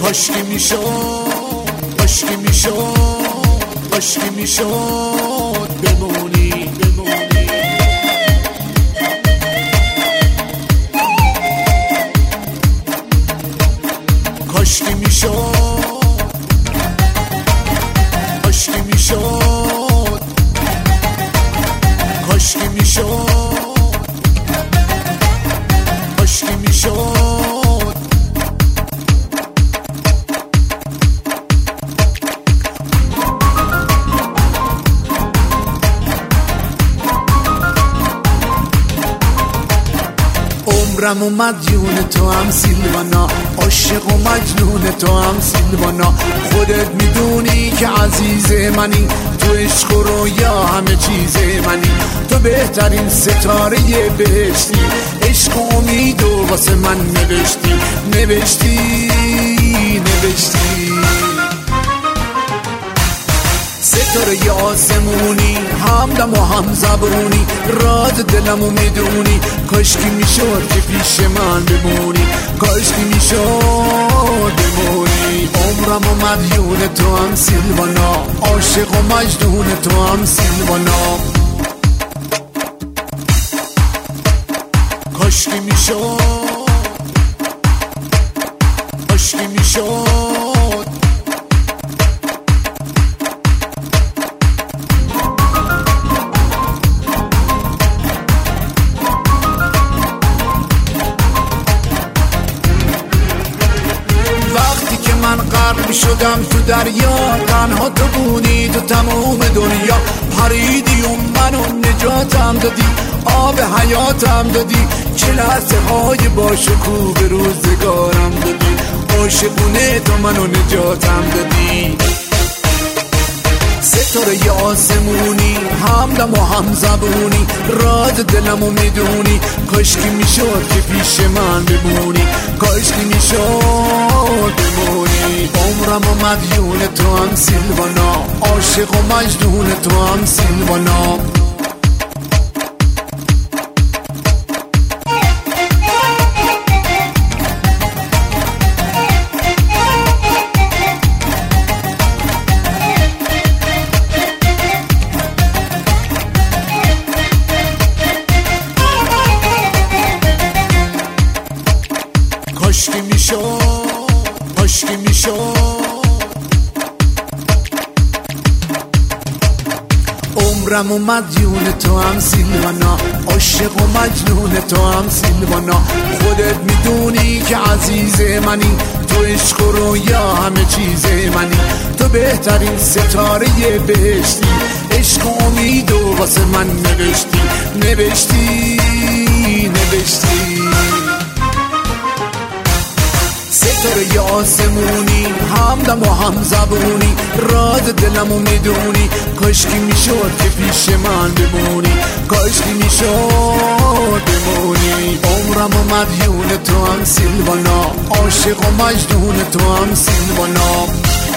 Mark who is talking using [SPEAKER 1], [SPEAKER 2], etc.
[SPEAKER 1] کاشکی میشد، کاشکی میشد، کاشکی میشد بمونی، بمونی. کاشکی میشد، کاشکی میشد، کاشکی میشد، کاشکی میشد. عمرم و مدیون تو هم سیلوانا، عاشق و مجنون تو هم سیلوانا. خودت میدونی که عزیز منی، تو عشق و رویا همه چیز منی. تو بهترین ستاره بهشتی، عشق و امید و واسه من نوشتی، نوشتی، نوشتی. ستاره آسمونی، همدم و هم زبونی، راز دلمو میدونی. کاشکی میشد که پیش من بمونی، کاشکی میشد بمونی. عمرم و مدیون تو هم سیلوانا، عاشق و مجنون تو هم سیلوانا. کاشکی میشد، کاشکی میشد. من غرق شدم تو دریا، تنها تو بودی تو تموم دنیا. پریدی و منو نجاتم دادی، آب حیاتم دادی. چه لحظه های با شکوه به روزگارم دادی، عاشقونه تو منو نجاتم دادی. ستاره آسمونی، همدم و هم زبونی، راز دلمو میدونی. کاشکی میشد که پیش من بمونی، کاشکی میشد بمونی. عمرم و مدیون تو هم سیلوانا، عاشق و مجنون تو هم سیلوانا. کاشکی میشد، کاشکی میشد. عمرم و مدیون تو هم سیلوانا، عاشق و مجنون تو هم سیلوانا. خودت میدونی که عزیز منی، تو عشق و رویا همه چیز منی. تو بهترین ستاره بهشتی، عشق و امید و واسه من نوشتی، نوشتی، نوشتی. ستاره آسمونی، همدم و هم زبونی، راز دلمو میدونی. کاشکی میشد که پیش من بمونی، کاشکی میشد بمونی. عمرم و مدیون تو هم سیلوانا، عاشق و مجنون تو هم سیلوانا.